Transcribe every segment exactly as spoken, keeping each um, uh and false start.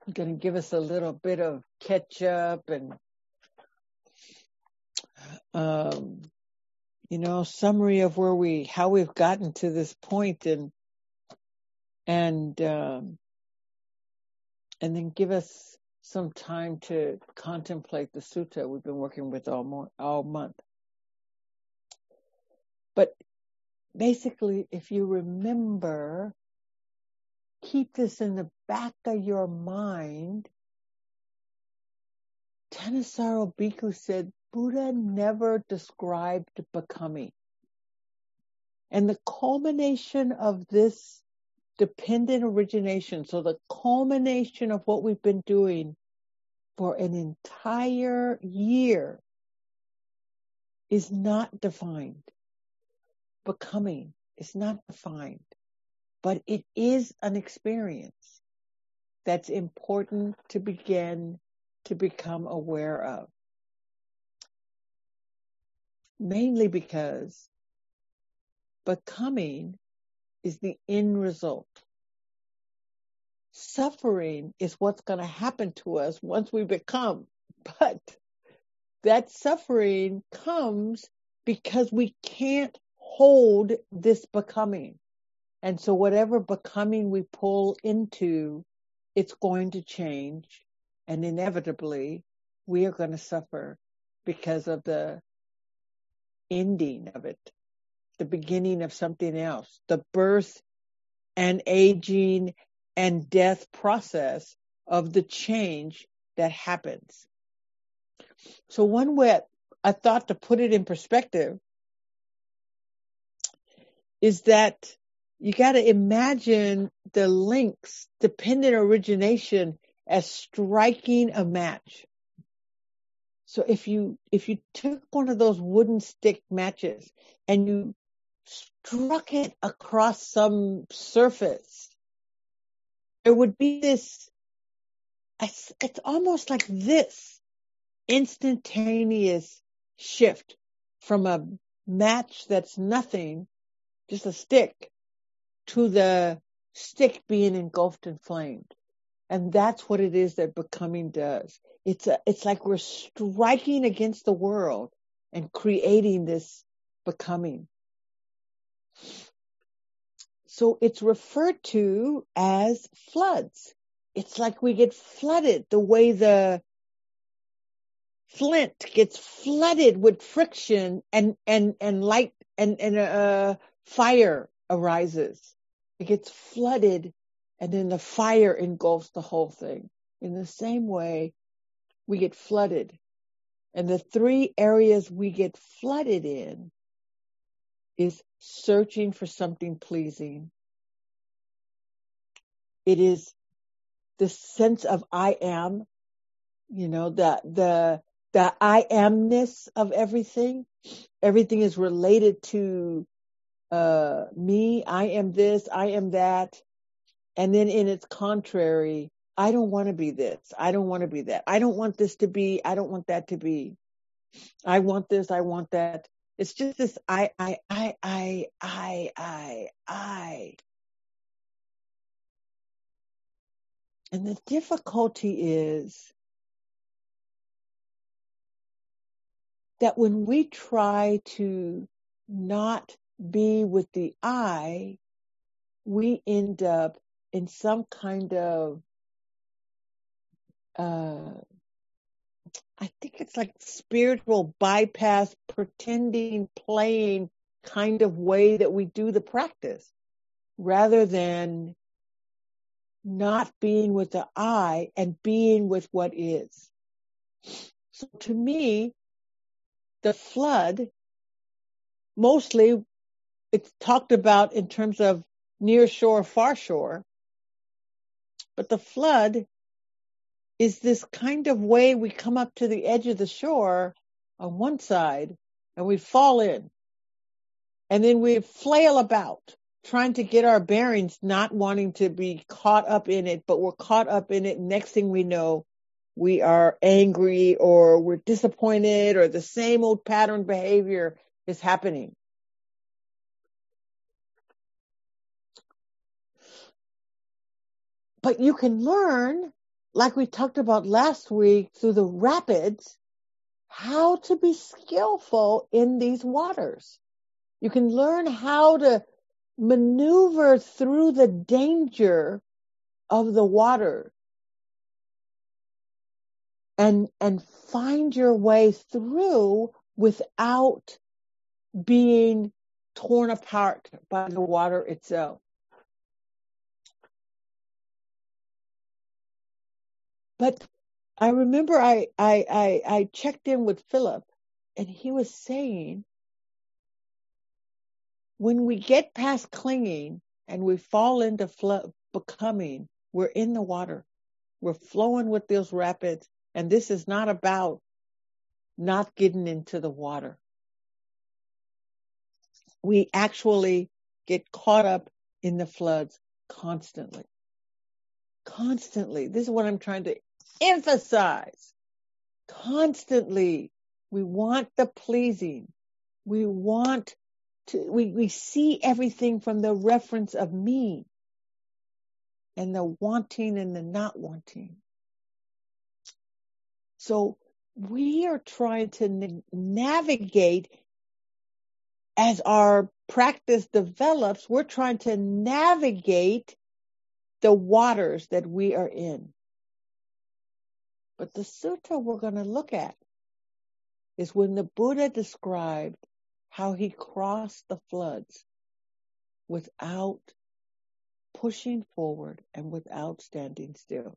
I'm going to give us a little bit of catch up and, um, you know, summary of where we, how we've gotten to this point, and, and, um, and then give us some time to contemplate the sutta we've been working with all mo- all month. But basically, if you remember, keep this in the back of your mind. Thanissaro Bhikkhu said Buddha never described becoming. And the culmination of this dependent origination, so the culmination of what we've been doing for an entire year, is not defined. Becoming is not defined, but it is an experience that's important to begin to become aware of. Mainly because becoming is the end result. Suffering is what's going to happen to us once we become. But that suffering comes because we can't hold this becoming. And so whatever becoming we pull into, it's going to change. And inevitably, we are going to suffer because of the ending of it, the beginning of something else, the birth and aging and death process of the change that happens. So one way I thought to put it in perspective is that you got to imagine the links, dependent origination, as striking a match. So if you if you took one of those wooden stick matches and you struck it across some surface, there would be this, it's almost like this instantaneous shift from a match that's nothing, just a stick, to the stick being engulfed in flames. And that's what it is that becoming does. It's a, it's like we're striking against the world and creating this becoming. So it's referred to as floods. It's like we get flooded the way the flint gets flooded with friction and, and, and light and, and, uh, fire arises. It gets flooded and then the fire engulfs the whole thing. In the same way, we get flooded. And the three areas we get flooded in is searching for something pleasing. It is the sense of I am, you know, the, the, the I amness of everything. Everything is related to uh, me. I am this, I am that. And then in its contrary, I don't want to be this. I don't want to be that. I don't want this to be. I don't want that to be. I want this. I want that. It's just this I, I, I, I, I, I, I. And the difficulty is that when we try to not be with the I, we end up in some kind of, uh, I think it's like spiritual bypass, pretending, playing kind of way that we do the practice, rather than not being with the I and being with what is. So to me, the flood, mostly it's talked about in terms of near shore, far shore, but the flood is this kind of way we come up to the edge of the shore on one side and we fall in. And then we flail about trying to get our bearings, not wanting to be caught up in it, but we're caught up in it. Next thing we know, we are angry or we're disappointed or the same old pattern behavior is happening. But you can learn like we talked about last week through the rapids, how to be skillful in these waters. You can learn how to maneuver through the danger of the water and, and find your way through without being torn apart by the water itself. But I remember I, I, I, I checked in with Philip, and he was saying, when we get past clinging and we fall into flow, becoming, we're in the water. We're flowing with those rapids. And this is not about not getting into the water. We actually get caught up in the floods constantly. Constantly. This is what I'm trying to emphasize. Constantly. We want the pleasing. We want to, we, we see everything from the reference of me and the wanting and the not wanting. So we are trying to na- navigate as our practice develops, we're trying to navigate the waters that we are in. But the sutta we're going to look at is when the Buddha described how he crossed the floods without pushing forward and without standing still.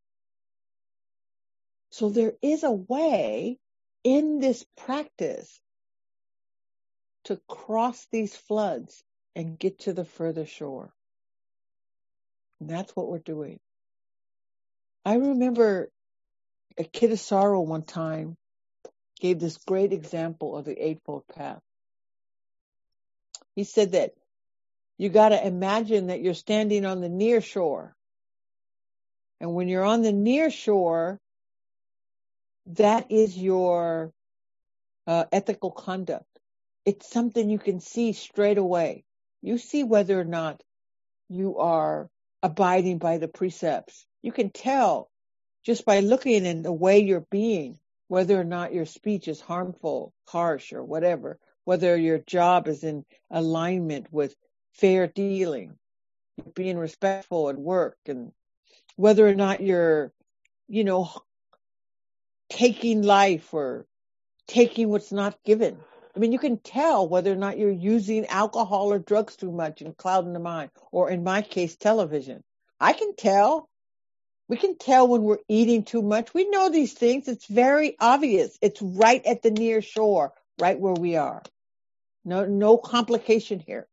So there is a way in this practice to cross these floods and get to the further shore. And that's what we're doing. I remember a Kittisaro one time gave this great example of the Eightfold Path. He said that you got to imagine that you're standing on the near shore. And when you're on the near shore, that is your uh, ethical conduct. It's something you can see straight away. You see whether or not you are abiding by the precepts. You can tell just by looking in the way you're being, whether or not your speech is harmful, harsh, or whatever, whether your job is in alignment with fair dealing, being respectful at work, and whether or not you're, you know, taking life or taking what's not given. I mean, you can tell whether or not you're using alcohol or drugs too much and clouding the mind, or in my case, television. I can tell. We can tell when we're eating too much. We know these things. It's very obvious. It's right at the near shore, right where we are. No, no complication here.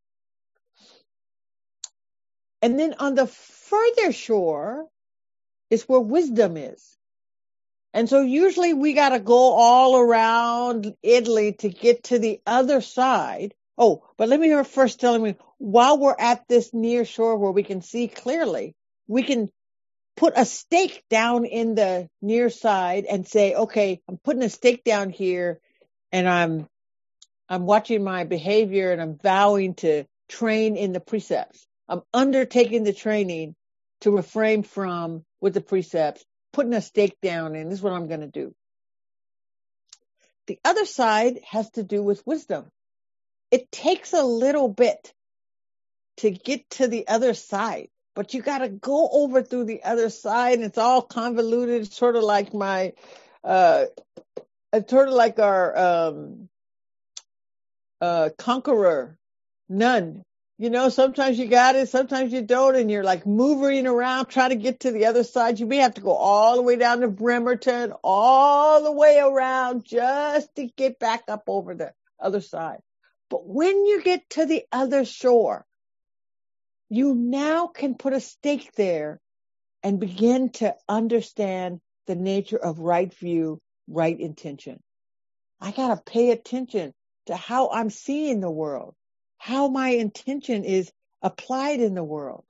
And then on the further shore is where wisdom is. And so usually we got to go all around Italy to get to the other side. Oh, but let me first tell you, while we're at this near shore where we can see clearly, we can put a stake down in the near side and say, okay, I'm putting a stake down here and I'm, I'm watching my behavior and I'm vowing to train in the precepts. I'm undertaking the training to refrain from with the precepts, putting a stake down and this is what I'm going to do. The other side has to do with wisdom. It takes a little bit to get to the other side. But you got to go over through the other side, and it's all convoluted. It's sort of like my, uh, it's sort of like our um, uh, conqueror nun. You know, sometimes you got it, sometimes you don't, and you're like moving around trying to get to the other side. You may have to go all the way down to Bremerton, all the way around just to get back up over the other side. But when you get to the other shore, you now can put a stake there and begin to understand the nature of right view, right intention. I got to pay attention to how I'm seeing the world, how my intention is applied in the world.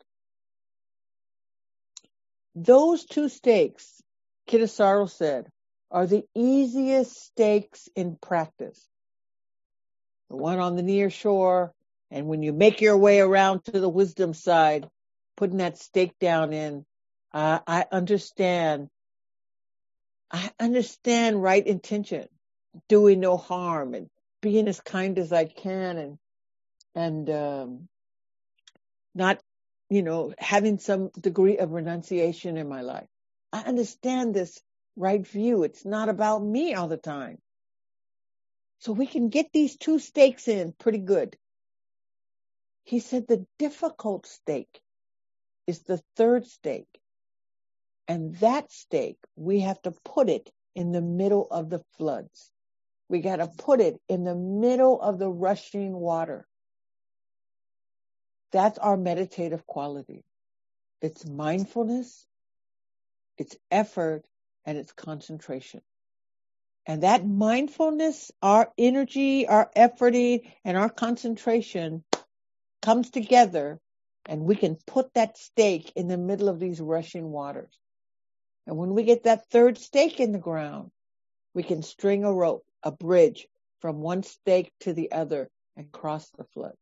Those two stakes, Kittisaro said, are the easiest stakes in practice. The one on the near shore, and when you make your way around to the wisdom side, putting that stake down in, I, I understand. I understand right intention, doing no harm and being as kind as I can, and and um, not, you know, having some degree of renunciation in my life. I understand this right view. It's not about me all the time. So we can get these two stakes in pretty good. He said the difficult stake is the third stake. And that stake, we have to put it in the middle of the floods. We got to put it in the middle of the rushing water. That's our meditative quality. It's mindfulness, it's effort, and it's concentration. And that mindfulness, our energy, our efforting, and our concentration comes together, and we can put that stake in the middle of these rushing waters. And when we get that third stake in the ground, we can string a rope, a bridge from one stake to the other and cross the floods.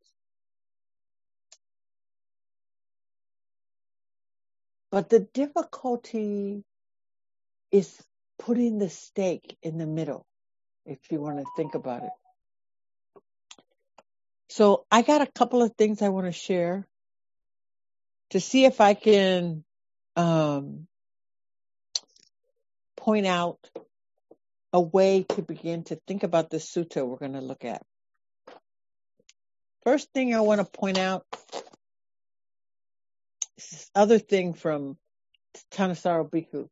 But the difficulty is putting the stake in the middle, if you want to think about it. So I got a couple of things I want to share to see if I can um, point out a way to begin to think about the sutta we're going to look at. First thing I want to point out is this other thing from Thanissaro Bhikkhu.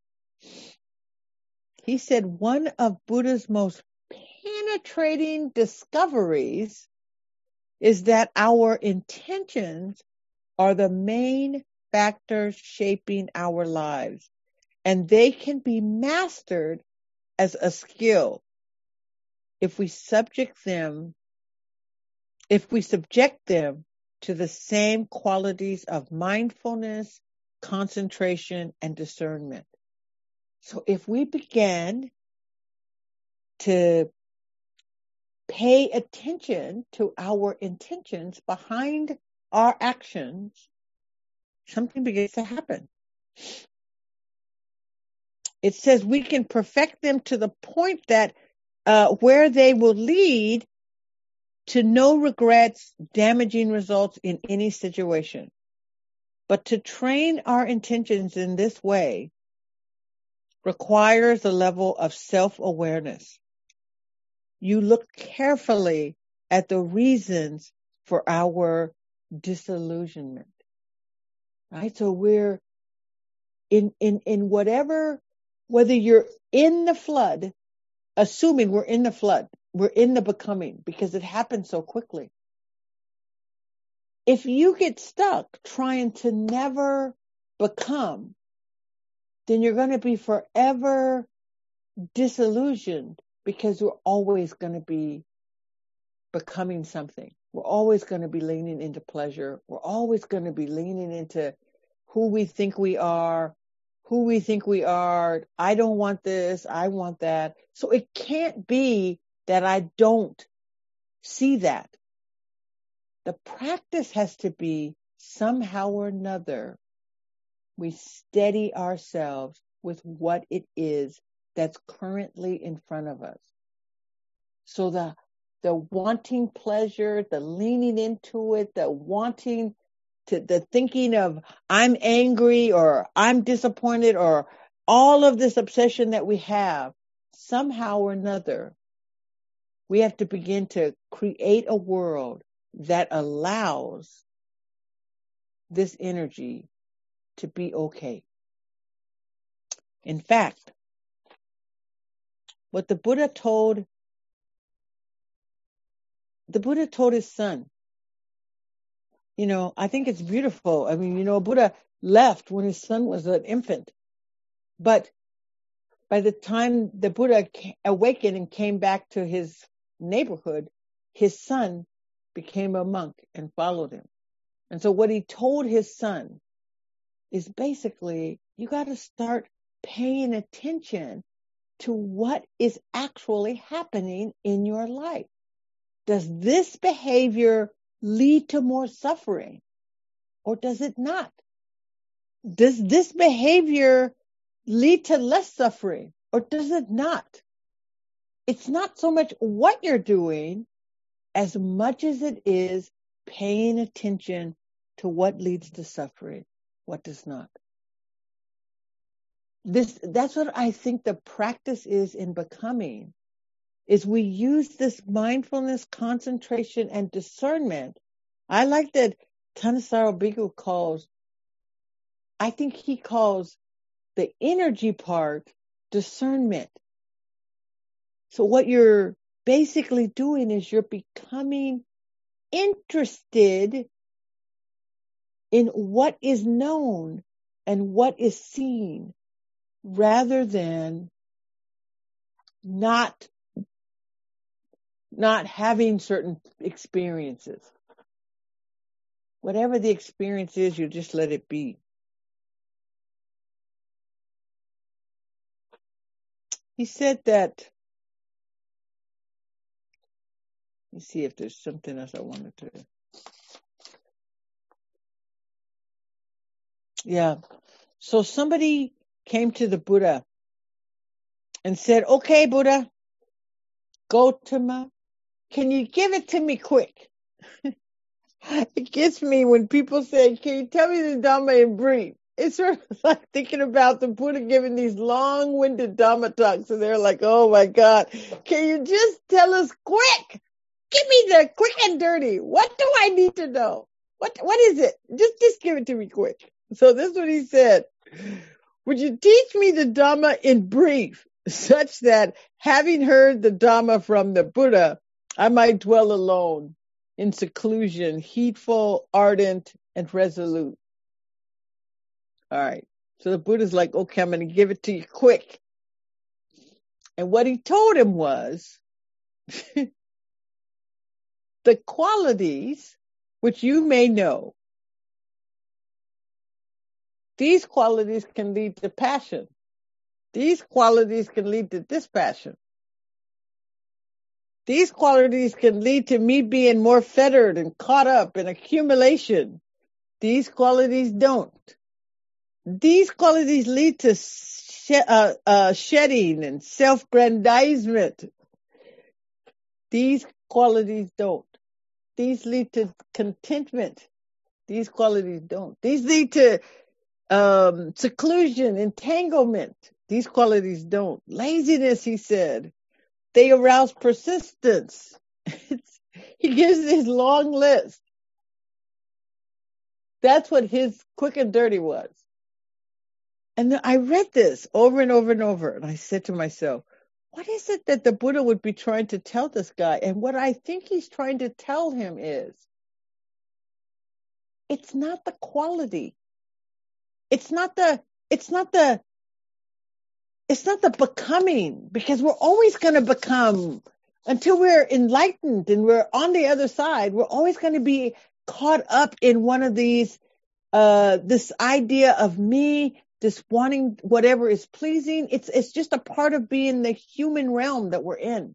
He said one of Buddha's most penetrating discoveries is that our intentions are the main factors shaping our lives, and they can be mastered as a skill if we subject them, if we subject them to the same qualities of mindfulness, concentration, and discernment. So if we begin to pay attention to our intentions behind our actions, something begins to happen. It says we can perfect them to the point that uh, where they will lead to no regrets, damaging results in any situation. But to train our intentions in this way requires a level of self-awareness. You look carefully at the reasons for our disillusionment, right? So we're in, in, in whatever, whether you're in the flood, assuming we're in the flood, we're in the becoming because it happens so quickly. If you get stuck trying to never become, then you're going to be forever disillusioned because we're always going to be becoming something. We're always going to be leaning into pleasure. We're always going to be leaning into who we think we are, who we think we are. I don't want this. I want that. So it can't be that I don't see that. The practice has to be somehow or another we steady ourselves with what it is that's currently in front of us. So the the wanting pleasure, the leaning into it, the wanting to, the thinking of I'm angry or I'm disappointed or all of this obsession that we have, somehow or another, we have to begin to create a world that allows this energy to be okay. In fact, what the Buddha told, the Buddha told his son, you know, I think it's beautiful. I mean, you know, Buddha left when his son was an infant, but by the time the Buddha awakened and came back to his neighborhood, his son became a monk and followed him. And so what he told his son is basically, you got to start paying attention to what is actually happening in your life. Does this behavior lead to more suffering or does it not? does this behavior lead to less suffering or does it not? It's not so much what you're doing as much as it is paying attention to what leads to suffering, what does not. This, that's what I think the practice is in becoming, is we use this mindfulness, concentration, and discernment. I like that Thanissaro Bhikkhu calls, I think he calls the energy part discernment. So what you're basically doing is you're becoming interested in what is known and what is seen, rather than not, not having certain experiences. Whatever the experience is, you just let it be. He said that, let me see if there's something else I wanted to. Yeah. So somebody came to the Buddha and said, okay, Buddha, Gautama, can you give it to me quick? It gets me when people say, can you tell me the Dhamma in brief? It's sort of like thinking about the Buddha giving these long-winded Dhamma talks, and they're like, oh my God, can you just tell us quick? Give me the quick and dirty. What do I need to know? What What is it? Just, just give it to me quick. So this is what he said. Would you teach me the Dhamma in brief, such that having heard the Dhamma from the Buddha, I might dwell alone in seclusion, heedful, ardent, and resolute. All right. So the Buddha's like, okay, I'm going to give it to you quick. And what he told him was, the qualities which you may know, these qualities can lead to passion. These qualities can lead to dispassion. These qualities can lead to me being more fettered and caught up in accumulation. These qualities don't. These qualities lead to sh- uh, uh, shedding and self-grandizement. These qualities don't. These lead to contentment. These qualities don't. These lead to um, seclusion, entanglement. These qualities don't. Laziness, he said. They arouse persistence. It's, he gives this long list. That's what his quick and dirty was. And then I read this over and over and over, and I said to myself, what is it that the Buddha would be trying to tell this guy? And what I think he's trying to tell him is, it's not the quality. It's not the, it's not the, it's not the becoming, because we're always going to become until we're enlightened and we're on the other side. We're always going to be caught up in one of these, uh, this idea of me, this wanting whatever is pleasing. It's, it's just a part of being the human realm that we're in.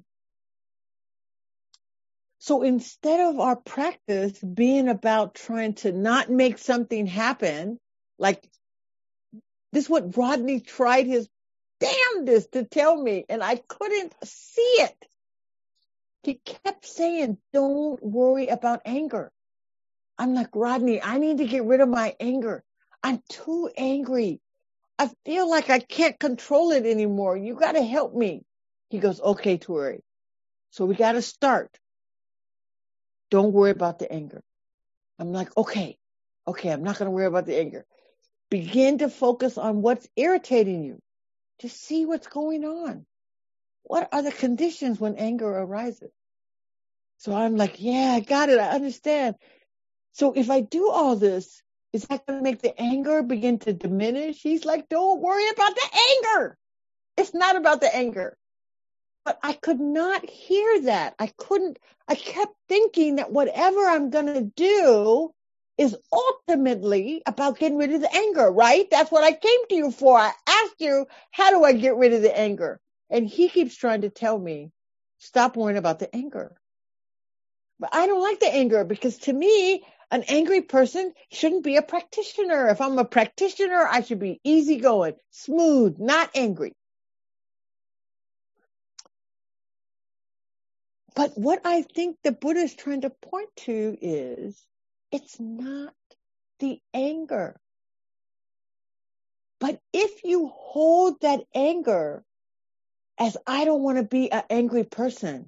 So instead of our practice being about trying to not make something happen, like this is what Rodney tried his damnedest to tell me, and I couldn't see it. He kept saying, don't worry about anger. I'm like, Rodney, I need to get rid of my anger. I'm too angry. I feel like I can't control it anymore. You got to help me. He goes, okay, Tori. So we got to start. Don't worry about the anger. I'm like, okay, okay, I'm not going to worry about the anger. Begin to focus on what's irritating you. Just see what's going on. What are the conditions when anger arises? So I'm like, yeah, I got it. I understand. So if I do all this, is that going to make the anger begin to diminish? He's like, don't worry about the anger. It's not about the anger. But I could not hear that. I couldn't, I kept thinking that whatever I'm going to do is ultimately about getting rid of the anger, right? That's what I came to you for. I asked you, how do I get rid of the anger? And he keeps trying to tell me, stop worrying about the anger. But I don't like the anger, because to me, An angry person shouldn't be a practitioner. If I'm a practitioner, I should be easygoing, smooth, not angry. But what I think the Buddha is trying to point to is it's not the anger. But if you hold that anger as I don't want to be an angry person,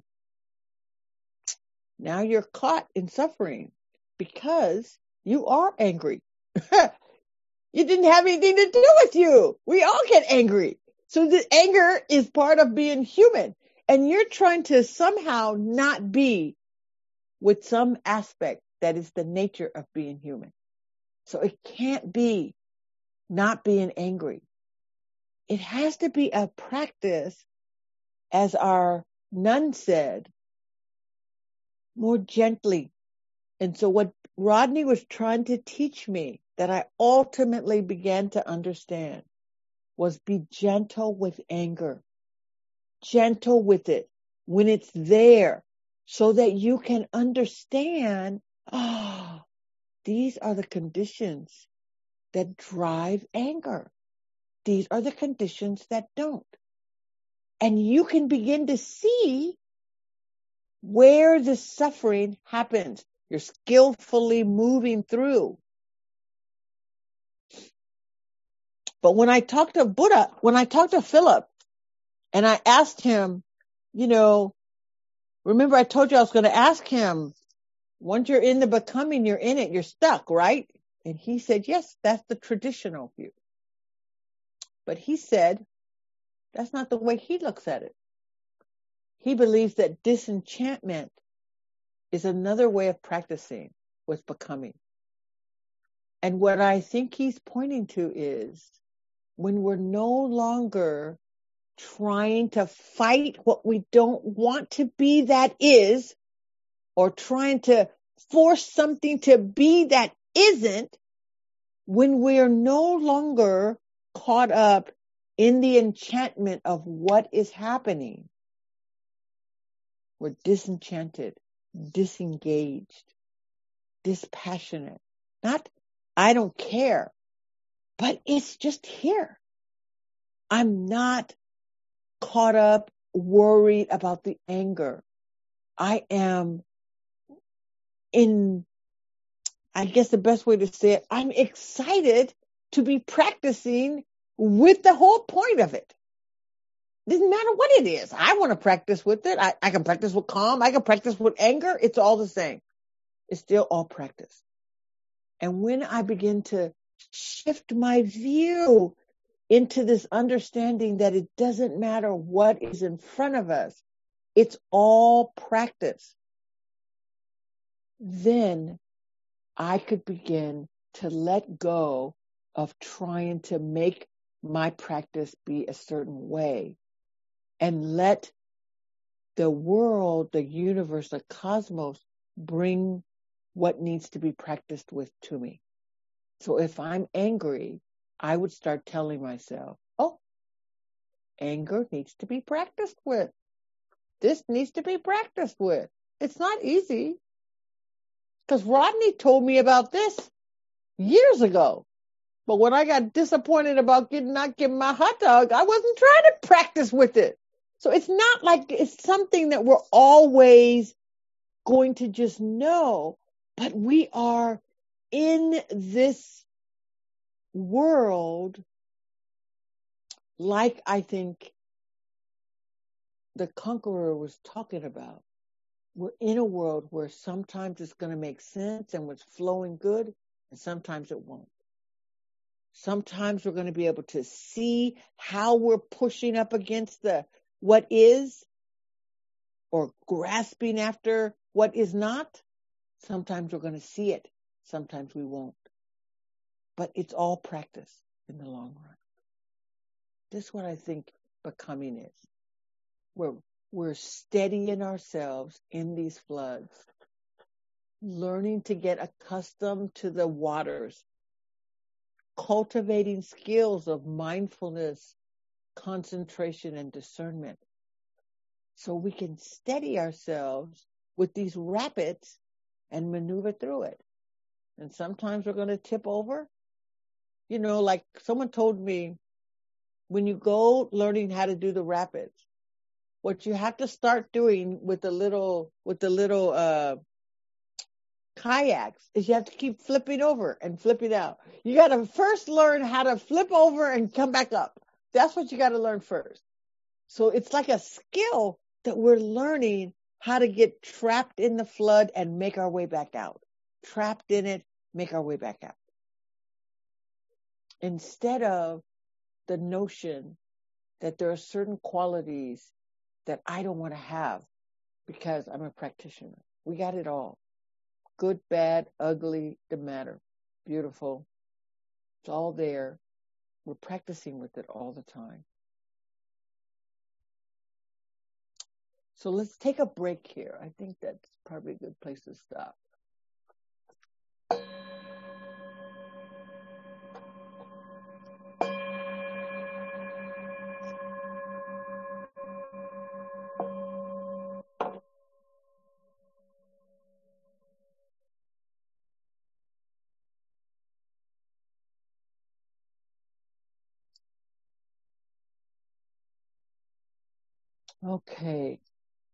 now you're caught in suffering because you are angry. You didn't have anything to do with you. We all get angry. So the anger is part of being human. And you're trying to somehow not be with some aspect that is the nature of being human. So it can't be not being angry. It has to be a practice, as our nun said, more gently. And so what Rodney was trying to teach me that I ultimately began to understand was be gentle with anger, gentle with it when it's there so that you can understand, ah, oh, these are the conditions that drive anger. These are the conditions that don't. And you can begin to see where the suffering happens. You're skillfully moving through. But when I talked to Buddha, when I talked to Philip, and I asked him, you know, remember I told you I was going to ask him, once you're in the becoming, you're in it, you're stuck, right? And he said, yes, that's the traditional view. But he said, that's not the way he looks at it. He believes that disenchantment is another way of practicing with becoming. And what I think he's pointing to is when we're no longer trying to fight what we don't want to be that is, or trying to force something to be that isn't, when we're no longer caught up in the enchantment of what is happening, we're disenchanted, disengaged, dispassionate. Not, I don't care, but it's just here. I'm not caught up, worried about the anger. I am in, I guess the best way to say it, I'm excited to be practicing with the whole point of it. Doesn't matter what it is. I want to practice with it. I, I can practice with calm. I can practice with anger. It's all the same. It's still all practice. And when I begin to shift my view into this understanding that it doesn't matter what is in front of us, it's all practice, then I could begin to let go of trying to make my practice be a certain way and let the world, the universe, the cosmos bring what needs to be practiced with to me. So if I'm angry, I would start telling myself, oh, anger needs to be practiced with. This needs to be practiced with. It's not easy. Because Rodney told me about this years ago. But when I got disappointed about getting not getting my hot dog, I wasn't trying to practice with it. So it's not like it's something that we're always going to just know, but we are in this world, like I think the conqueror was talking about. We're in a world where sometimes it's going to make sense and what's flowing good, and sometimes it won't. Sometimes we're going to be able to see how we're pushing up against the what is or grasping after what is not. Sometimes we're going to see it. Sometimes we won't. But it's all practice in the long run. This is what I think becoming is. We're, we're steadying ourselves in these floods, learning to get accustomed to the waters, cultivating skills of mindfulness, concentration, and discernment, so we can steady ourselves with these rapids and maneuver through it. And sometimes we're going to tip over. You know, like someone told me, when you go learning how to do the rapids, what you have to start doing with the little, with the little, uh, kayaks is you have to keep flipping over and flipping out. You got to first learn how to flip over and come back up. That's what you got to learn first. So it's like a skill that we're learning how to get trapped in the flood and make our way back out. Trapped in it, make our way back out. Instead of the notion that there are certain qualities that I don't want to have because I'm a practitioner. We got it all. Good, bad, ugly, doesn't matter. Beautiful. It's all there. We're practicing with it all the time. So let's take a break here. I think that's probably a good place to stop. Okay.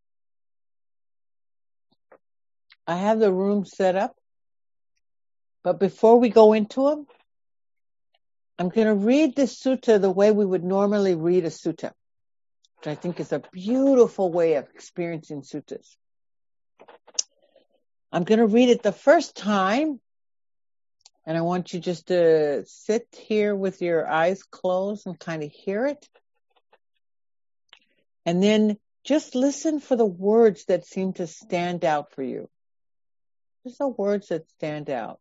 I have the room set up, but before we go into them, I'm going to read this sutta the way we would normally read a sutta, which I think is a beautiful way of experiencing suttas. I'm going to read it the first time, and I want you just to sit here with your eyes closed and kind of hear it. And then just listen for the words that seem to stand out for you. Just the words that stand out.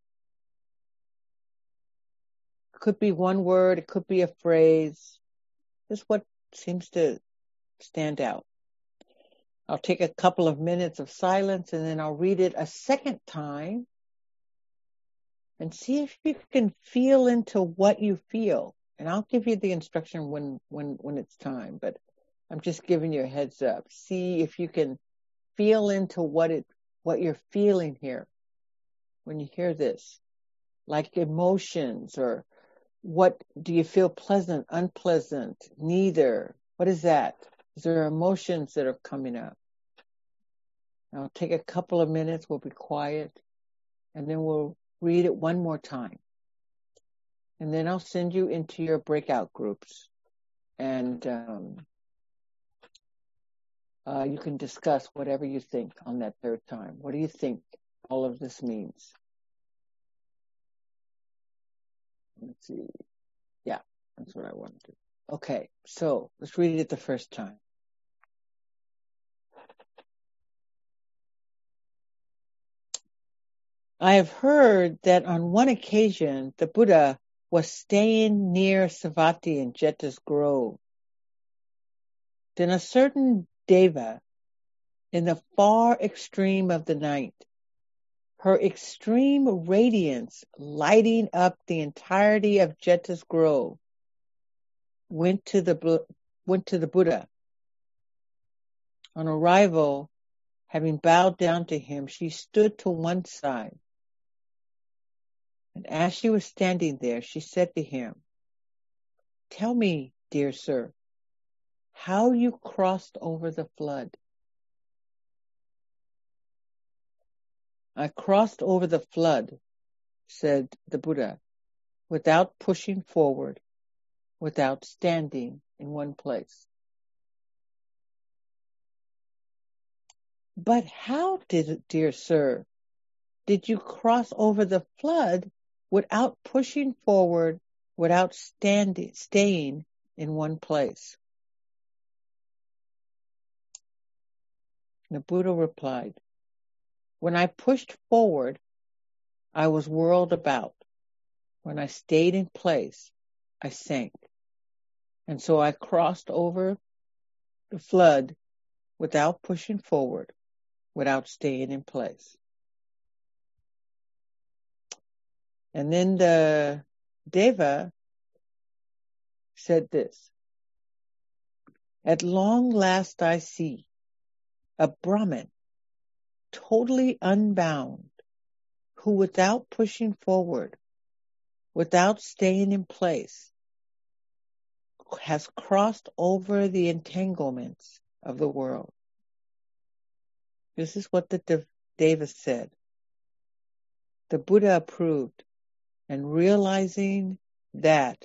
It could be one word, it could be a phrase. Just what seems to stand out. I'll take a couple of minutes of silence and then I'll read it a second time and see if you can feel into what you feel. And I'll give you the instruction when, when, when it's time, but I'm just giving you a heads up. See if you can feel into what it, what you're feeling here when you hear this, like emotions, or what do you feel, pleasant, unpleasant, neither? What is that? Is there emotions that are coming up? I'll take a couple of minutes, we'll be quiet, and then we'll read it one more time. And then I'll send you into your breakout groups, and um, uh, you can discuss whatever you think on that third time. What do you think all of this means? Let's see. Yeah, that's what I want to do. Okay, so let's read it the first time. I have heard that on one occasion the Buddha was staying near Savatthi in Jeta's Grove. Then a certain Deva, in the far extreme of the night, her extreme radiance lighting up the entirety of Jeta's Grove, went to the went to the Buddha. On arrival, having bowed down to him, she stood to one side. And as she was standing there, she said to him, "Tell me, dear sir, how you crossed over the flood." "I crossed over the flood," said the Buddha, "without pushing forward, without standing in one place." "But how did, dear sir, did you cross over the flood without pushing forward, without standing, staying in one place?" The Buddha replied, "When I pushed forward, I was whirled about. When I stayed in place, I sank. And so I crossed over the flood without pushing forward, without staying in place." And then the Deva said this, "At long last I see a Brahmin, totally unbound, who without pushing forward, without staying in place, has crossed over the entanglements of the world. This is what the Deva said. The Buddha approved, and realizing that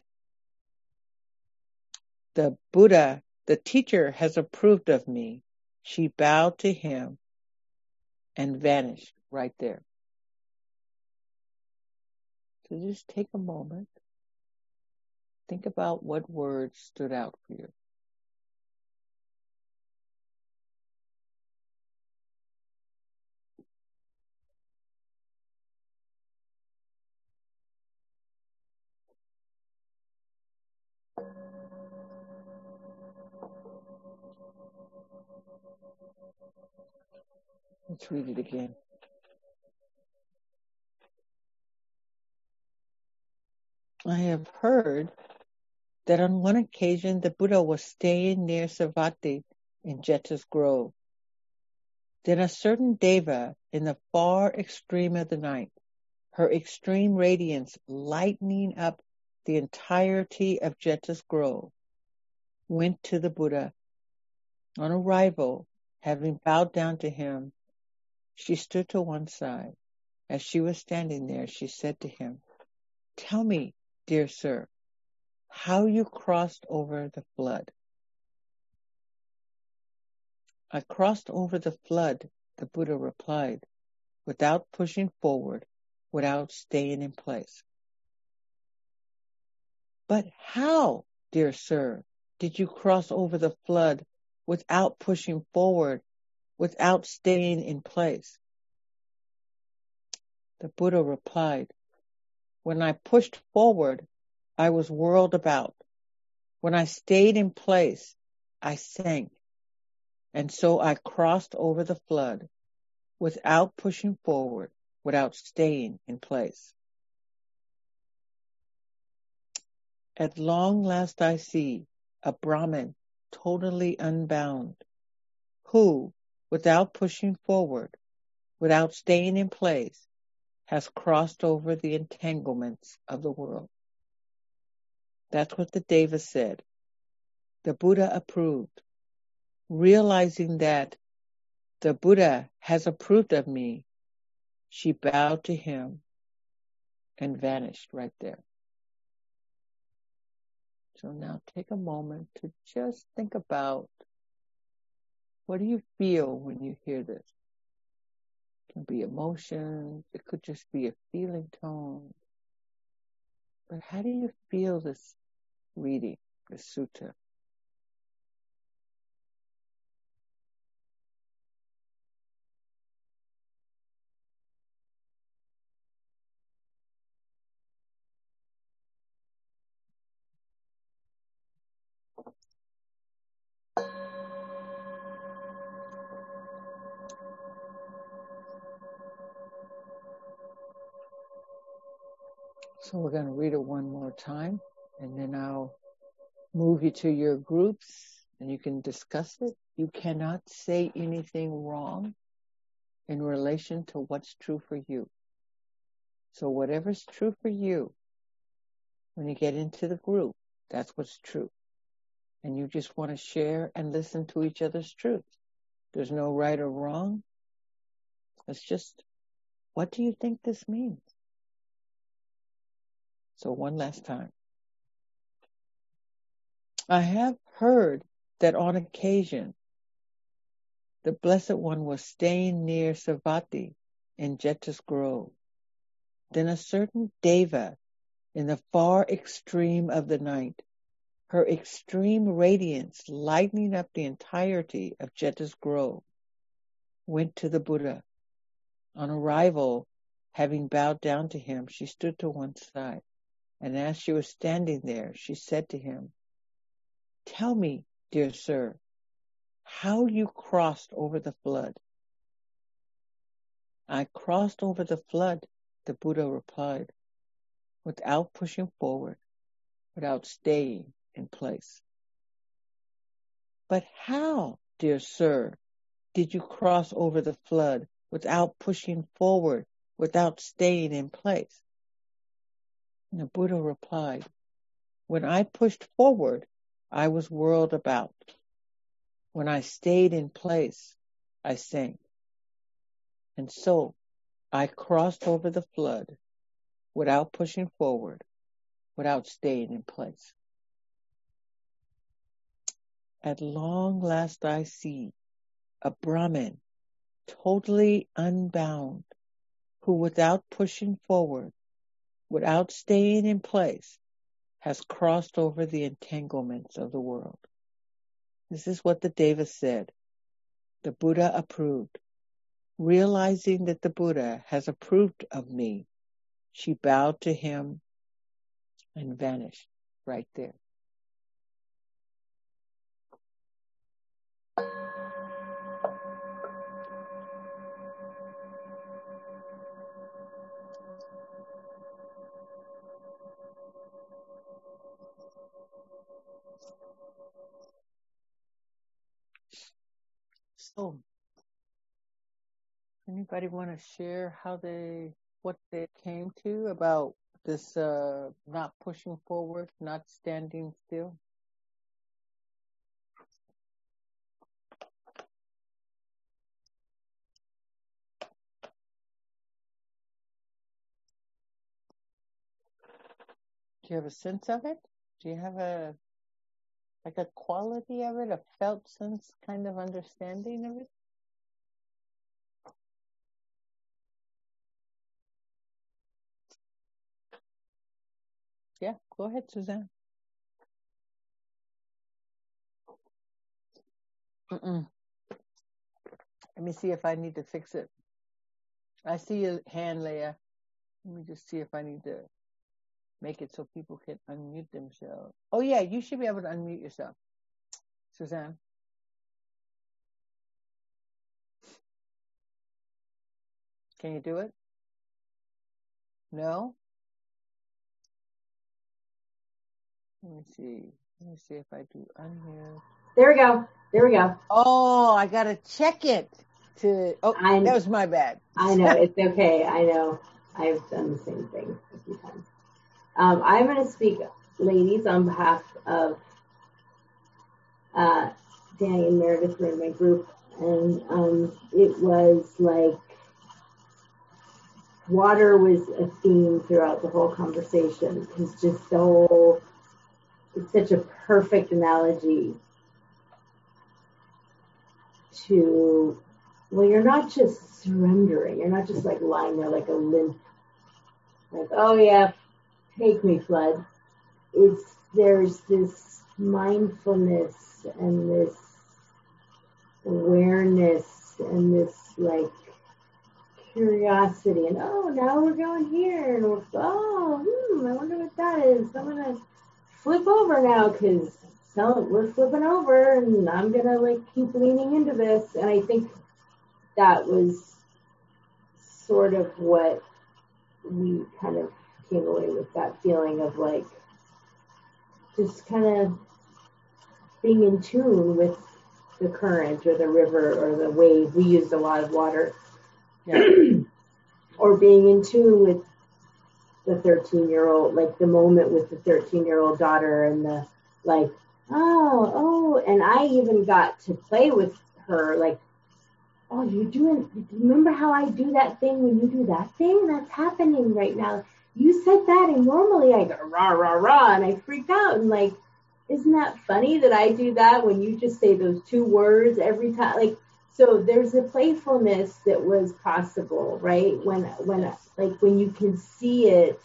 the Buddha, the teacher, has approved of me, she bowed to him and vanished right there. So just take a moment. Think about what words stood out for you. Let's read it again. I have heard that on one occasion the Buddha was staying near Savatthi in Jeta's Grove. Then a certain Deva in the far extreme of the night, her extreme radiance lightening up the entirety of Jeta's Grove, went to the Buddha. On arrival, having bowed down to him, she stood to one side. As she was standing there, she said to him, "Tell me, dear sir, how you crossed over the flood." "I crossed over the flood," the Buddha replied, "without pushing forward, without staying in place." "But how, dear sir, did you cross over the flood without pushing forward, without staying in place?" The Buddha replied, "When I pushed forward, I was whirled about. When I stayed in place, I sank. And so I crossed over the flood without pushing forward, without staying in place. At long last I see a Brahmin totally unbound, who, without pushing forward, without staying in place, has crossed over the entanglements of the world." That's what the Deva said. The Buddha approved. Realizing that the Buddha has approved of me, she bowed to him and vanished right there. So now take a moment to just think about, what do you feel when you hear this? It can be emotions, it could just be a feeling tone. But how do you feel this reading, this sutta? So we're going to read it one more time, and then I'll move you to your groups, and you can discuss it. You cannot say anything wrong in relation to what's true for you. So whatever's true for you, when you get into the group, that's what's true. And you just want to share and listen to each other's truth. There's no right or wrong. It's just, what do you think this means? So one last time. I have heard that on occasion, the Blessed One was staying near Savatthi in Jeta's Grove. Then a certain Deva in the far extreme of the night, her extreme radiance lightening up the entirety of Jeta's Grove, went to the Buddha. On arrival, having bowed down to him, she stood to one side, and as she was standing there, she said to him, "Tell me, dear sir, how you crossed over the flood." "I crossed over the flood," the Buddha replied, "without pushing forward, without staying in place." "But how, dear sir, did you cross over the flood without pushing forward, without staying in place? And the Buddha replied, when I pushed forward, I was whirled about. When I stayed in place, I sank. And so I crossed over the flood without pushing forward, without staying in place. At long last I see a Brahmin, totally unbound, who without pushing forward, without staying in place, has crossed over the entanglements of the world. This is what the Deva said. The Buddha approved. Realizing that the Buddha has approved of me, she bowed to him and vanished right there. So, anybody want to share how they, what they came to about this uh, not pushing forward, not standing still? Do you have a sense of it? Do you have a, like a quality of it, a felt sense kind of understanding of it? Yeah, go ahead, Suzanne. Mm-mm. Let me see if I need to fix it. I see your hand, Leah. Let me just see if I need to make it so people can unmute themselves. Oh, yeah, you should be able to unmute yourself, Suzanne. Can you do it? No? Let me see. Let me see if I do unmute. There we go. There we go. Oh, I got to check it. To Oh, I, that was my bad. I know. It's okay. I know. I've done the same thing a few times. Um, I'm going to speak, ladies, on behalf of uh, Danny and Meredith were in my group. And um, it was like water was a theme throughout the whole conversation. It's just so, it's such a perfect analogy to, well, you're not just surrendering. You're not just like lying there like a limp, like, oh yeah, take me, flood. It's, there's this mindfulness and this awareness and this like curiosity, and oh, now we're going here, and we're, oh, hmm, I wonder what that is. I'm gonna flip over now because so we're flipping over, and I'm gonna like keep leaning into this. And I think that was sort of what we kind of came away with, that feeling of like just kind of being in tune with the current or the river or the wave. We used a lot of water. Yeah. Or being in tune with the thirteen-year-old, like the moment with the thirteen-year-old daughter and the, like, oh, oh, and I even got to play with her, like, oh, you're doing, remember how I do that thing when you do that thing? That's happening right now. You said that, and normally I go rah, rah, rah, and I freak out, and like, isn't that funny that I do that when you just say those two words every time? Like, so there's a playfulness that was possible, right? When, when, like, when you can see it,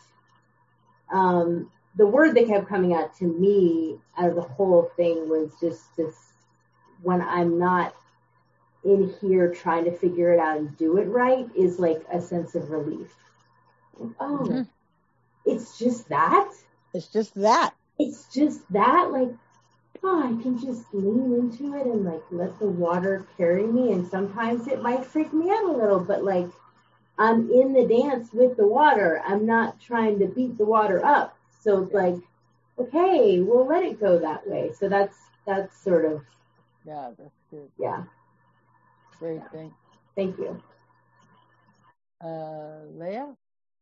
um, the word that kept coming out to me out of the whole thing was just this, when I'm not in here trying to figure it out and do it right, is like a sense of relief. Oh, mm-hmm. It's just that? It's just that. It's just that, like, oh, I can just lean into it and like let the water carry me. And sometimes it might freak me out a little, but like I'm in the dance with the water. I'm not trying to beat the water up. So it's like, okay, we'll let it go that way. So that's, that's sort of. Yeah, that's good. Yeah. Great, thanks. Thank you. Uh, Leah?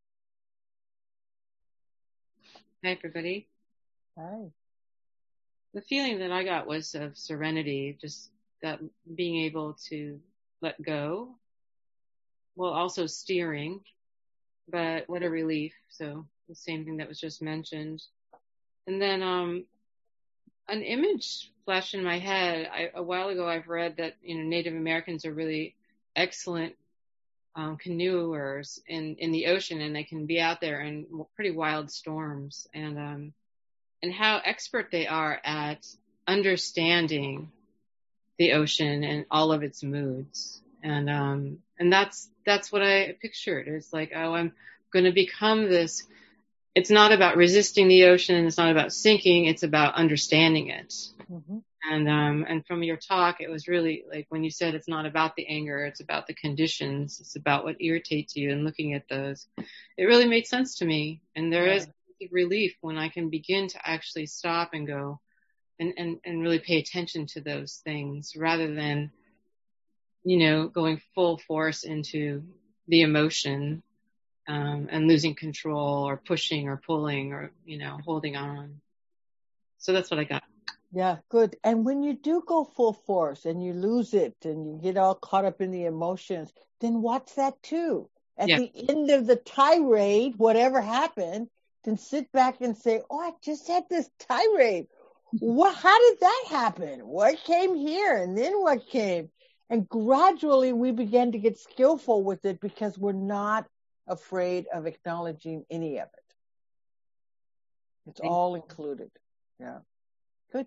Hi, everybody. Hi. The feeling that I got was of serenity, just that being able to let go, well, also steering, but what a relief. So the same thing that was just mentioned. And then um, an image flashed in my head. I, a while ago, I've read that, you know, Native Americans are really excellent um, canoers in, in the ocean, and they can be out there in pretty wild storms. And um, and how expert they are at understanding the ocean and all of its moods. And um, and that's that's what I pictured. It's like, oh, I'm going to become this. It's not about resisting the ocean. It's not about sinking. It's about understanding it. Mm-hmm. And um, and from your talk, it was really like when you said it's not about the anger, it's about the conditions. It's about what irritates you, and looking at those. It really made sense to me. And there yeah. is relief when I can begin to actually stop and go and, and, and really pay attention to those things rather than, you know, going full force into the emotion um, and losing control or pushing or pulling or, you know, holding on. So that's what I got. Yeah, good. And when you do go full force and you lose it and you get all caught up in the emotions, then watch that too. At yeah. the end of the tirade, whatever happened, then sit back and say, oh, I just had this tirade. What, how did that happen? What came here? And then what came? And gradually we began to get skillful with it because we're not afraid of acknowledging any of it. It's Thank all you. Included. Yeah. Good.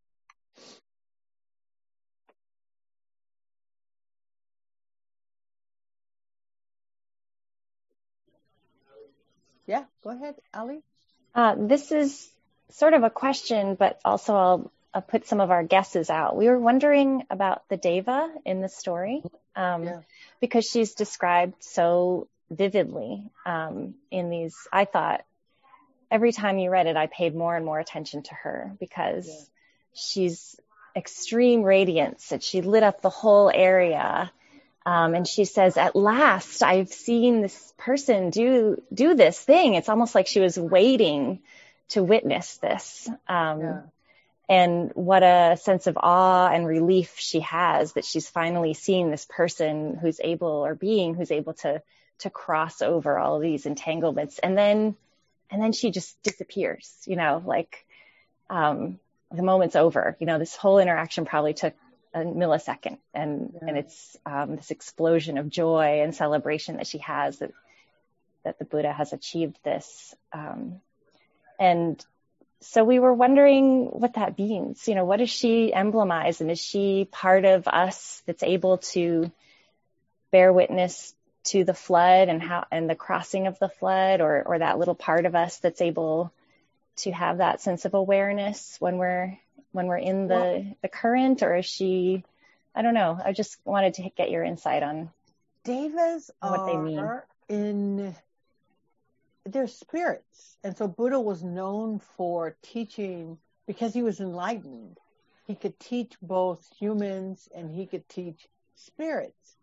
Yeah, go ahead, Ali. Uh, this is sort of a question, but also I'll, I'll put some of our guesses out. We were wondering about the Deva in the story um, yeah. because she's described so vividly um, in these. I thought every time you read it, I paid more and more attention to her because yeah. she's extreme radiance and she lit up the whole area. Um, and she says, at last, I've seen this person do do this thing. It's almost like she was waiting to witness this. Um, yeah. And what a sense of awe and relief she has that she's finally seen this person who's able, or being who's able to to cross over all of these entanglements. And then and then she just disappears, you know, like um, the moment's over. You know, this whole interaction probably took a millisecond, and yeah. and it's um, this explosion of joy and celebration that she has, that that the Buddha has achieved this. Um, and so we were wondering what that means. You know, what does she emblemize, and is she part of us that's able to bear witness to the flood and how and the crossing of the flood, or or that little part of us that's able to have that sense of awareness when we're when we're in the, well, the current, or is she, I don't know. I just wanted to get your insight on Devas what are they mean. In, they're spirits. And so Buddha was known for teaching, because he was enlightened. He could teach both humans and he could teach spirits.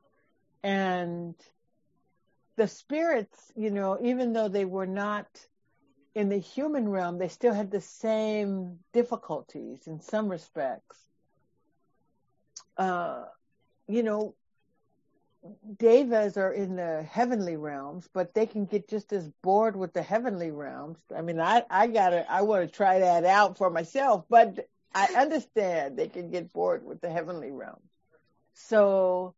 And the spirits, you know, even though they were not in the human realm, they still had the same difficulties in some respects. Uh, you know, devas are in the heavenly realms, but they can get just as bored with the heavenly realms. I mean, I, I gotta, I want to try that out for myself, but I understand they can get bored with the heavenly realms. So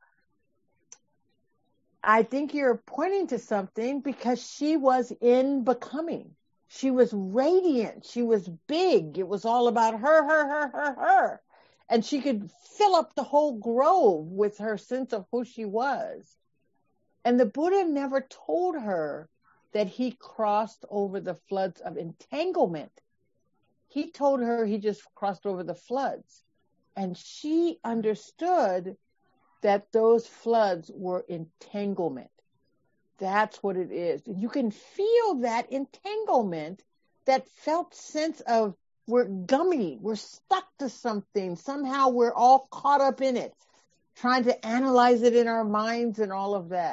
I think you're pointing to something, because she was in becoming. She was radiant. She was big. It was all about her, her, her, her, her. And she could fill up the whole grove with her sense of who she was. And the Buddha never told her that he crossed over the floods of entanglement. He told her he just crossed over the floods. And she understood that those floods were entanglement. That's what it is. And you can feel that entanglement, that felt sense of we're gummy, we're stuck to something. Somehow we're all caught up in it, trying to analyze it in our minds and all of that.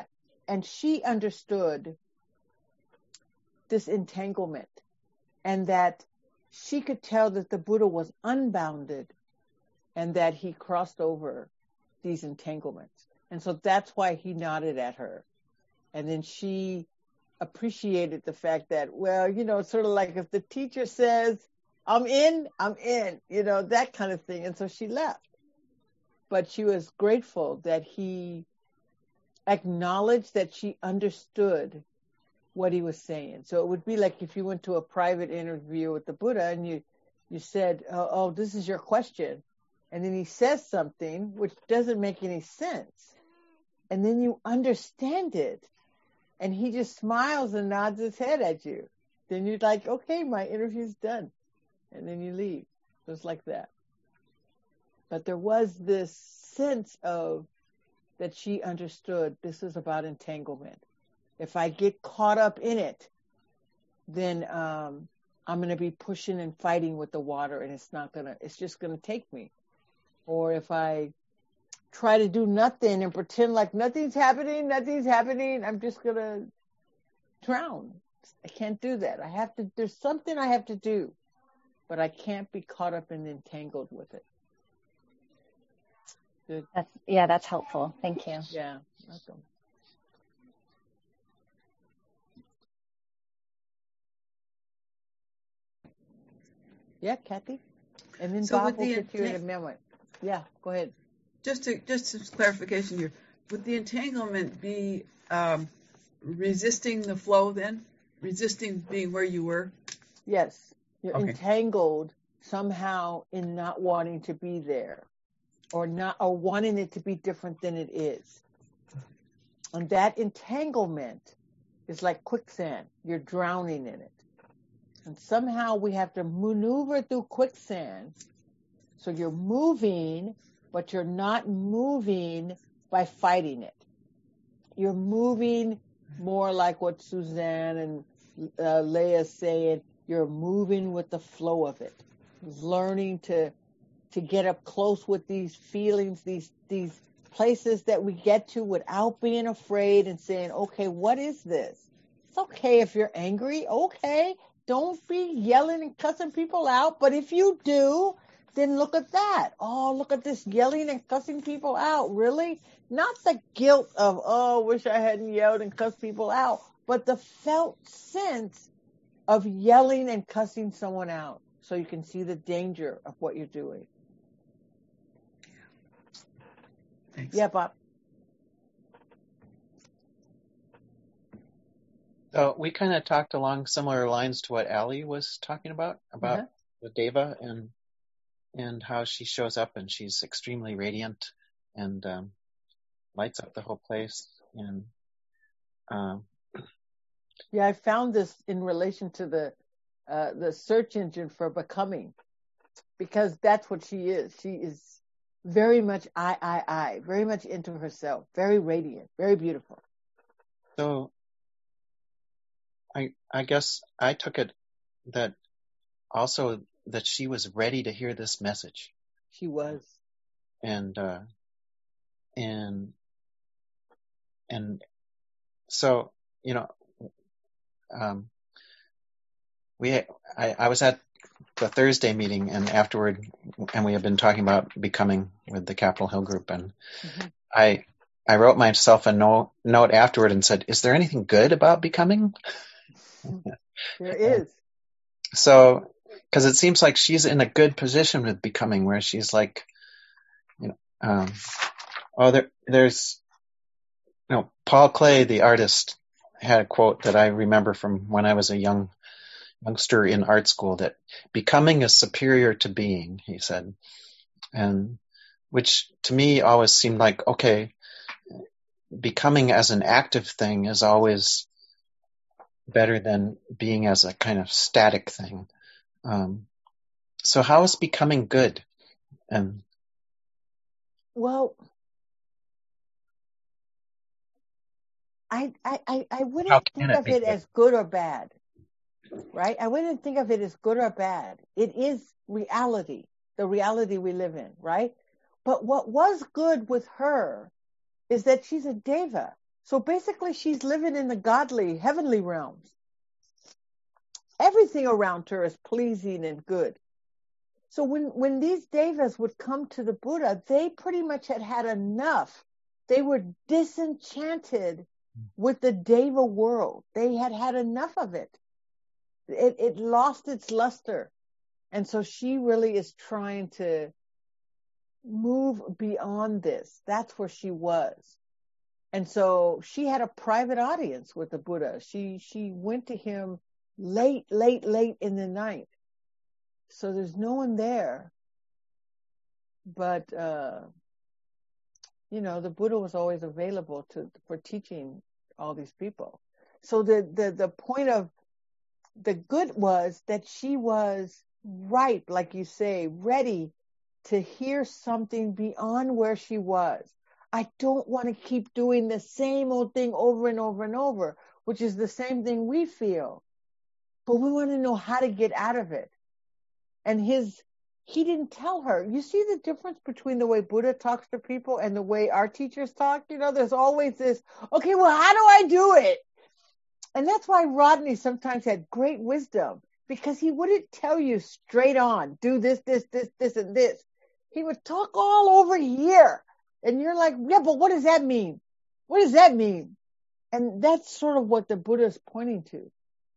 and she understood this entanglement, and that she could tell that the Buddha was unbounded and that he crossed over these entanglements. And so that's why he nodded at her. And then she appreciated the fact that, well, you know, it's sort of like if the teacher says, I'm in, I'm in, you know, that kind of thing. And so she left. But she was grateful that he acknowledged that she understood what he was saying. So it would be like if you went to a private interview with the Buddha and you, you said, oh, oh, this is your question. And then he says something which doesn't make any sense. And then you understand it. And he just smiles and nods his head at you. Then you're like, okay, my interview's done. And then you leave. Just like that. But there was this sense of that she understood this is about entanglement. If I get caught up in it, then um, I'm going to be pushing and fighting with the water, and it's not going to, it's just going to take me. Or if I try to do nothing and pretend like nothing's happening, nothing's happening, I'm just going to drown. I can't do that. I have to, there's something I have to do, but I can't be caught up and entangled with it. Good. That's, yeah, that's helpful. Thank you. Yeah, welcome. Yeah, Kathy? And then so Bob will the get you in a entang- moment. Yeah, go ahead. Just to just some clarification here. Would the entanglement be um, resisting the flow then? Resisting being where you were? Yes. You're Okay. entangled somehow in not wanting to be there, or not, or wanting it to be different than it is. And that entanglement is like quicksand. You're drowning in it. And somehow we have to maneuver through quicksand. So you're moving, but you're not moving by fighting it. You're moving more like what Suzanne and uh, Leah saying. You're moving with the flow of it. Learning to to get up close with these feelings, these these places that we get to without being afraid and saying, okay, what is this? It's okay if you're angry. Okay. Don't be yelling and cussing people out. But if you do, then look at that. Oh, look at this yelling and cussing people out. Really? Not the guilt of, oh, wish I hadn't yelled and cussed people out, but the felt sense of yelling and cussing someone out so you can see the danger of what you're doing. Thanks. Yeah, Bob. So we kind of talked along similar lines to what Allie was talking about, about Uh-huh. the Deva and and how she shows up and she's extremely radiant and um, lights up the whole place. And um, Yeah, I found this in relation to the uh, the search engine for becoming, because that's what she is. She is very much I, I, I, very much into herself, very radiant, very beautiful. so I I guess I took it that also that she was ready to hear this message. She was. And uh, and and so you know um, we I, I was at the Thursday meeting and afterward, and we have been talking about becoming with the Capitol Hill group, and Mm-hmm. I I wrote myself a note note afterward and said, "Is there anything good about becoming?" There is. So, because it seems like she's in a good position with becoming, where she's like, you know, um, oh, there, there's, you know, Paul Klee, the artist, had a quote that I remember from when I was a young youngster in art school, that becoming is superior to being, he said. And which to me always seemed like, okay, becoming as an active thing is always better than being as a kind of static thing. Um, so how is becoming good? And Well, I, I, I, I how wouldn't can think it of be it good? as good or bad, right? I wouldn't think of it as good or bad. It is reality, the reality we live in, right? But what was good with her is that she's a deva. So basically she's living in the godly, heavenly realms. Everything around her is pleasing and good. So when, when these devas would come to the Buddha, they pretty much had had enough. They were disenchanted with the deva world. They had had enough of it. It, it lost its luster. And so she really is trying to move beyond this. That's where she was. And so she had a private audience with the Buddha. She, she went to him late, late, late in the night. So there's no one there. But, uh, you know, the Buddha was always available to, for teaching all these people. So the, the, the point of the good was that she was ripe, like you say, ready to hear something beyond where she was. I don't want to keep doing the same old thing over and over and over, which is the same thing we feel. But we want to know how to get out of it. And his, he didn't tell her. You see the difference between the way Buddha talks to people and the way our teachers talk? You know, there's always this, okay, well, how do I do it? And that's why Rodney sometimes had great wisdom, because he wouldn't tell you straight on, do this, this, this, this, and this. He would talk all over here. And you're like, yeah, but what does that mean? What does that mean? And that's sort of what the Buddha is pointing to.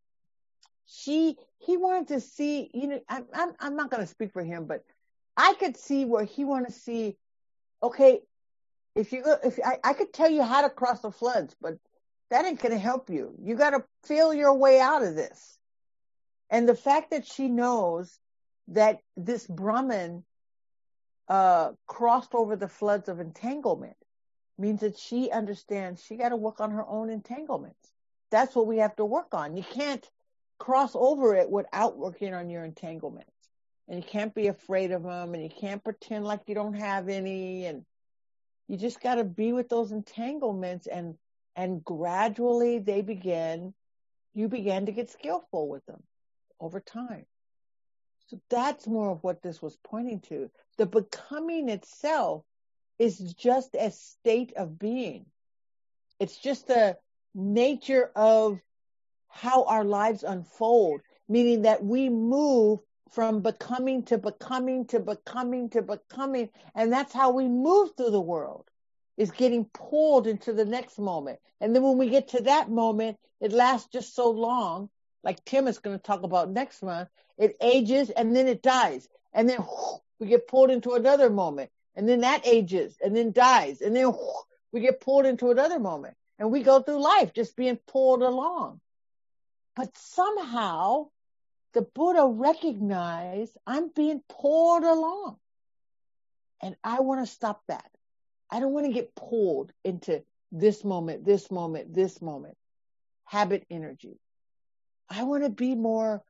She, he wanted to see, you know, I'm, I'm, I'm not going to speak for him, but I could see where he wanted to see, okay, if you, if I, I could tell you how to cross the floods, but that ain't going to help you. You got to feel your way out of this. And the fact that she knows that this Brahmin uh, crossed over the floods of entanglement means that she understands she got to work on her own entanglements. That's what we have to work on. You can't cross over it without working on your entanglements. And you can't be afraid of them, and you can't pretend like you don't have any. And you just got to be with those entanglements, and and gradually they begin, you begin to get skillful with them over time. So that's more of what this was pointing to. The becoming itself is just a state of being. It's just the nature of how our lives unfold, meaning that we move from becoming to becoming to becoming to becoming, and that's how we move through the world, is getting pulled into the next moment. And then when we get to that moment, it lasts just so long, like Tim is going to talk about next month, it ages and then it dies. And then whoosh, we get pulled into another moment, and then that ages and then dies. And then whoosh, we get pulled into another moment, and we go through life just being pulled along. But somehow the Buddha recognized, I'm being pulled along, and I want to stop that. I don't want to get pulled into this moment, this moment, this moment, habit energy. I want to be more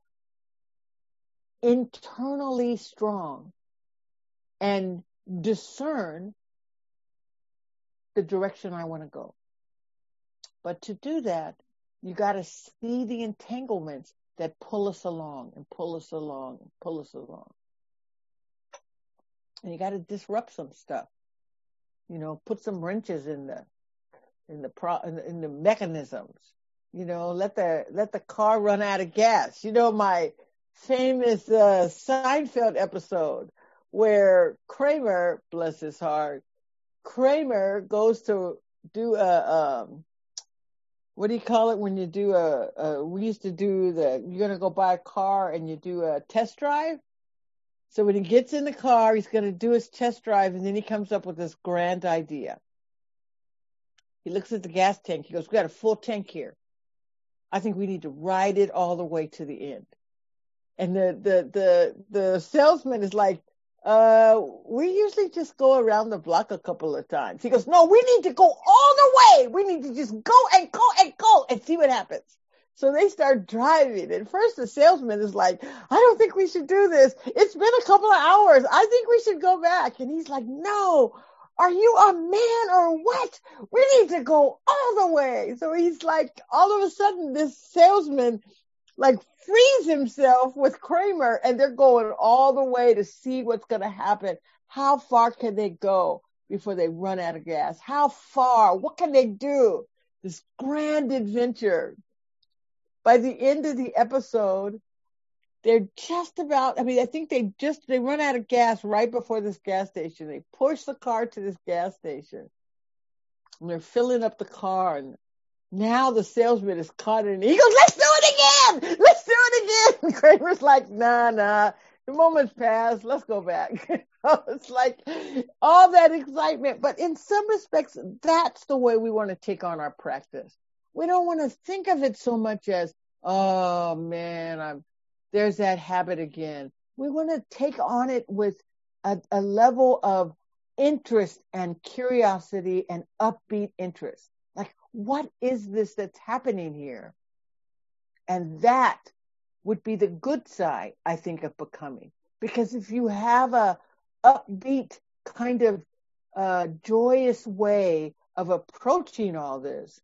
internally strong and discern the direction I want to go. But to do that, you got to see the entanglements that pull us along and pull us along and pull us along. And you got to disrupt some stuff. You know, put some wrenches in the in the pro in the, in the mechanisms. You know, let the let the car run out of gas. You know, my famous uh, Seinfeld episode where Kramer, bless his heart, Kramer goes to do a um, what do you call it when you do a, a we used to do the you're gonna go buy a car and you do a test drive. So when he gets in the car, he's going to do his test drive, and then he comes up with this grand idea. He looks at the gas tank. He goes, we got a full tank here. I think we need to ride it all the way to the end. And the, the, the, the salesman is like, uh, we usually just go around the block a couple of times. He goes, no, we need to go all the way. We need to just go and go and go and see what happens. So they start driving. And first the salesman is like, I don't think we should do this. It's been a couple of hours. I think we should go back. And he's like, no, are you a man or what? We need to go all the way. So he's like, all of a sudden this salesman like frees himself with Kramer, and they're going all the way to see what's going to happen. How far can they go before they run out of gas? How far? What can they do? this grand adventure. By the end of the episode, they're just about, I mean, I think they just, they run out of gas right before this gas station. They push the car to this gas station and they're filling up the car. And now the salesman is caught in it. He goes, let's do it again. Let's do it again. Kramer's like, nah, nah, the moment's passed. Let's go back. It's like all that excitement. But in some respects, that's the way we want to take on our practice. We don't want to think of it so much as, oh man, I'm, there's that habit again. We want to take on it with a, a level of interest and curiosity and upbeat interest. Like, what is this that's happening here? And that would be the good side, I think, of becoming. Because if you have a upbeat kind of uh, joyous way of approaching all this,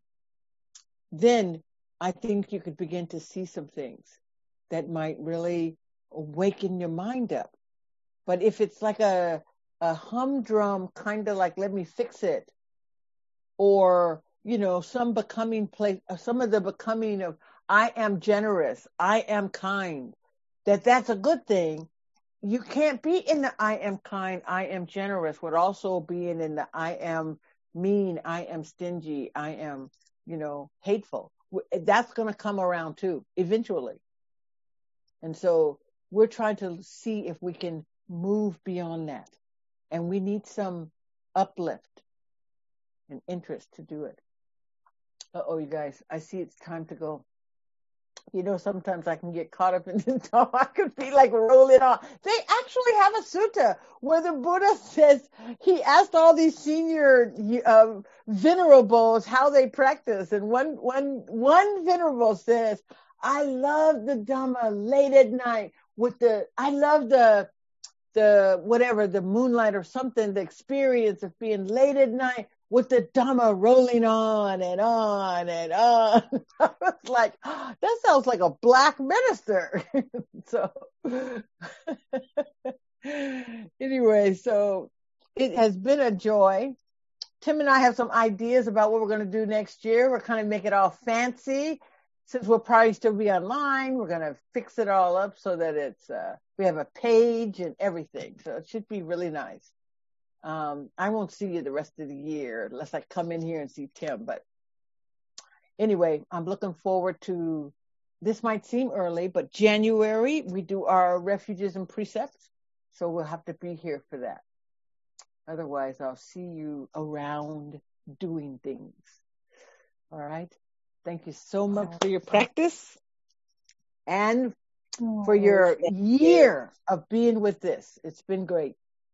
then I think you could begin to see some things that might really awaken your mind up. But if it's like a, a humdrum kind of like, let me fix it, or, you know, some becoming place, some of the becoming of, I am generous, I am kind, that that's a good thing. You can't be in the I am kind, I am generous, but also being in the I am mean, I am stingy, I am, you know, hateful. That's going to come around too, eventually. And so we're trying to see if we can move beyond that. And we need some uplift and interest to do it. Uh-oh, you guys, I see it's time to go. You know, sometimes I can get caught up in the talk. I could be like rolling on. They actually have a sutta where the Buddha says, he asked all these senior uh, venerables how they practice. And one, one, one venerable says, I love the Dhamma late at night with the, I love the, the, whatever, the moonlight or something, the experience of being late at night with the Dhamma rolling on and on and on. I was like, oh, that sounds like a black minister. So anyway, so it has been a joy. Tim and I have some ideas about what we're going to do next year. We're kind of make it all fancy. Since we'll probably still be online, we're going to fix it all up so that it's, uh, we have a page and everything. So it should be really nice. Um, I won't see you the rest of the year unless I come in here and see Tim. But anyway, I'm looking forward to, this might seem early, but January, we do our refuges and precepts. So we'll have to be here for that. Otherwise, I'll see you around doing things. All right. Thank you so much for your practice and for your year of being with this. It's been great.